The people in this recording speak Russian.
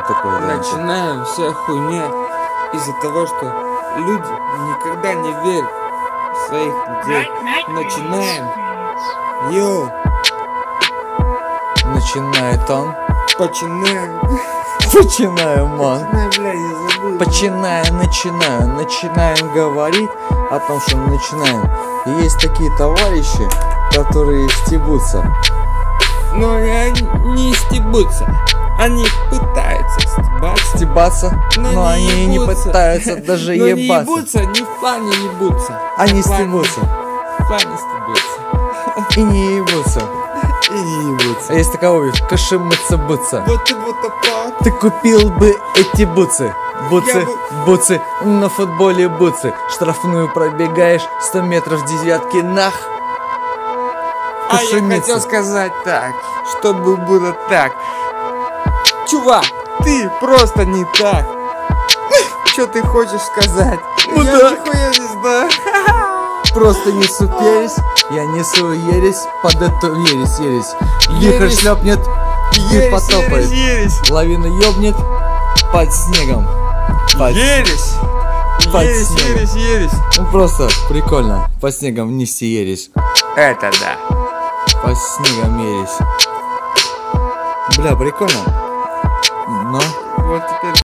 такой, да. Начинаем вся хуйня из-за того, что люди никогда не верят в своих людей. Начинаем. Йоу. Начинает он. Починаем. Починаем он. Бля, я забыл. Начинаем говорить о том, что мы начинаем. И есть такие товарищи, которые стебутся. Но они не стебутся. Они пытаются стебаться. Стебаться, но они и не ебутся. пытаются даже Но не ебаться. ебутся, не в плане ебутся. Они В плане- стебутся В плане стебутся. и не ебутся. И не ебутся. А есть такая обувь, кашемыца-бутса. Вот и вот так. Ты купил бы эти бутсы. Я Бутсы, на футболе бутсы. Штрафную пробегаешь 100 метров девятки нах. А я Кашемица. хотел сказать так, чтобы было так. Чувак, ты просто не так. Что ты хочешь сказать? Я Мудак. нихуя не знаю. Просто несу пересь, я несу ересь под эту ересь. Вихрь Ересь. шлепнет, и Ересь, потопает. ересь, Лавина ёбнет под снегом. Под- ересь. Под Ересь, снегом. ересь, ересь. Ну просто прикольно. По снегом нести ересь. Это да. По снегам ересь. Бля, прикольно. Но Вот теперь